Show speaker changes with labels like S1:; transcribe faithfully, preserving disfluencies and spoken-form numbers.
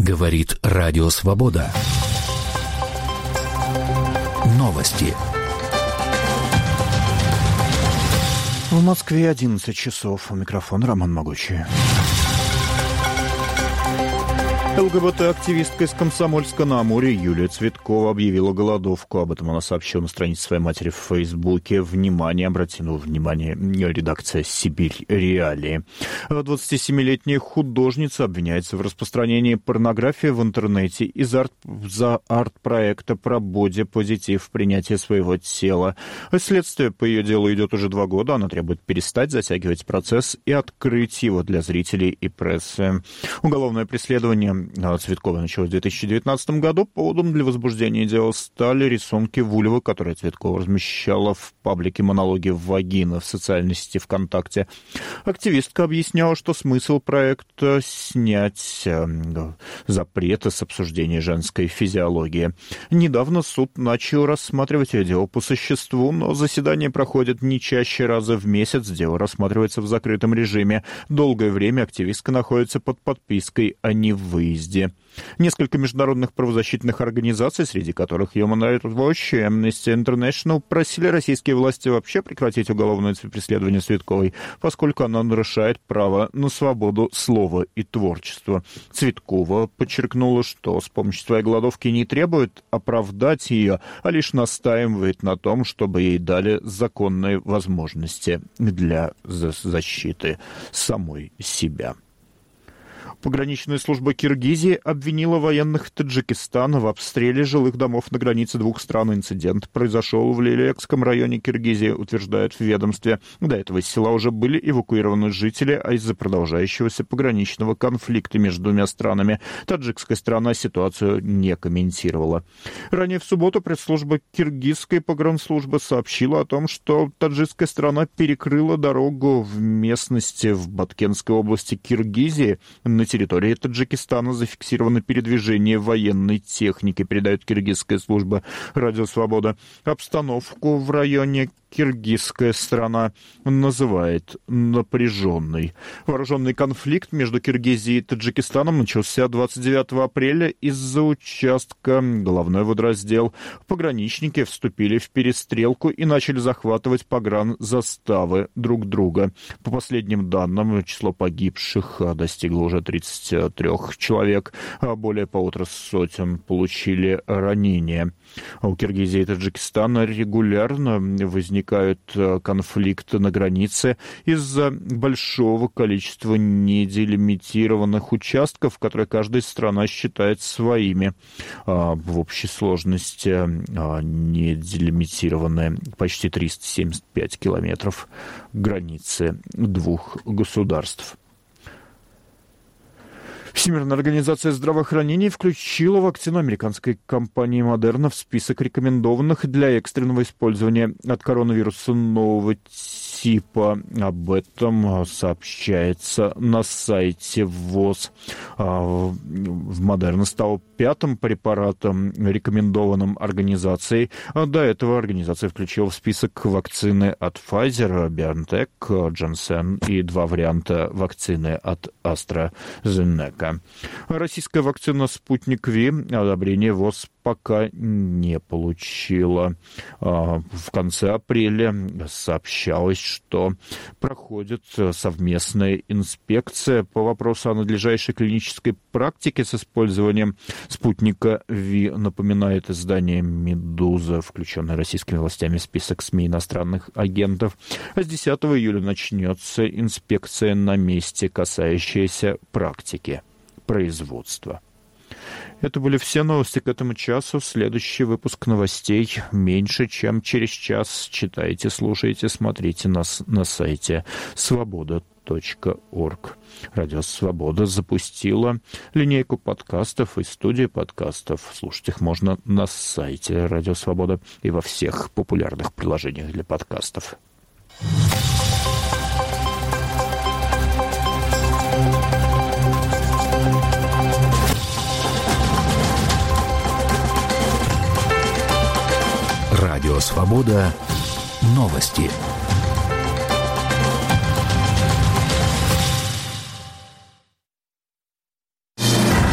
S1: Говорит Радио Свобода. Новости.
S2: В Москве одиннадцать часов. У микрофона Роман Могучий. ЛГБТ-активистка из Комсомольска-на-Амуре Юлия Цветкова объявила голодовку. Об этом она сообщила на странице своей матери в Фейсбуке. Внимание, обратила внимание редакция «Сибирь Реалии». двадцатисемилетняя художница обвиняется в распространении порнографии в интернете из-за арт-проекта про бодипозитив, принятие своего тела. Следствие по ее делу идет уже два года. Она требует перестать затягивать процесс и открыть его для зрителей и прессы. Уголовное преследование Цветкова началось в две тысячи девятнадцатом году. Поводом для возбуждения дела стали рисунки Вулевой, которые Цветкова размещала в паблике «Монологи вагины» в социальной сети ВКонтакте. Активистка объясняла, что смысл проекта — снять запреты с обсуждения женской физиологии. Недавно суд начал рассматривать ее дело по существу, но заседание проходит не чаще раза в месяц. Дело рассматривается в закрытом режиме. Долгое время активистка находится под подпиской о невыезде. Несколько международных правозащитных организаций, среди которых Human Rights Watch и Amnesty International, просили российские власти вообще прекратить уголовное преследование Цветковой, поскольку она нарушает право на свободу слова и творчества. Цветкова подчеркнула, что с помощью своей голодовки не требует оправдать ее, а лишь настаивает на том, чтобы ей дали законные возможности для защиты самой себя. Пограничная служба Киргизии обвинила военных Таджикистана в обстреле жилых домов на границе двух стран. Инцидент произошел в Лелекском районе Киргизии, утверждают в ведомстве. До этого из села уже были эвакуированы жители, а из-за продолжающегося пограничного конфликта между двумя странами таджикская сторона ситуацию не комментировала. Ранее в субботу пресс-служба киргизской погранслужбы сообщила о том, что таджикская сторона перекрыла дорогу в местности в Баткенской области Киргизии. На территории Таджикистана зафиксировано передвижение военной техники, передает киргизская служба «Радио Свобода». Обстановку в районе киргизская сторона называет напряженной. Вооруженный конфликт между Киргизией и Таджикистаном начался двадцать девятого апреля из-за участка. Головной водораздел. Пограничники вступили в перестрелку и начали захватывать погранзаставы друг друга. По последним данным, число погибших достигло уже тридцати трёх человек, а более полутора сотен получили ранения. У Киргизии и Таджикистана регулярно возникают конфликты на границе из-за большого количества неделимитированных участков, которые каждая страна считает своими. В общей сложности неделимитированы почти триста семьдесят пять километров границы двух государств. Всемирная организация здравоохранения включила вакцину американской компании Moderna в список рекомендованных для экстренного использования от коронавируса нового типа. Об этом сообщается на сайте ВОЗ. Moderna стал пятым препаратом, рекомендованным организацией. До этого организация включила в список вакцины от Pfizer, BioNTech, Janssen и два варианта вакцины от AstraZeneca. Российская вакцина «Спутник Ви» одобрение ВОЗ пока не получила. В конце апреля сообщалось, что проходит совместная инспекция по вопросу о надлежащей клинической практике с использованием «Спутника Ви», напоминает издание «Медуза», включенное российскими властями в список СМИ иностранных агентов. А с десятого июля начнется инспекция на месте, касающаяся практики производства. Это были все новости к этому часу. Следующий выпуск новостей меньше, чем через час. Читайте, слушайте, смотрите нас на сайте свобода точка орг. Радио «Свобода» запустила линейку подкастов и студии подкастов. Слушать их можно на сайте «Радио Свобода» и во всех популярных приложениях для подкастов.
S1: Радио «Свобода». Новости.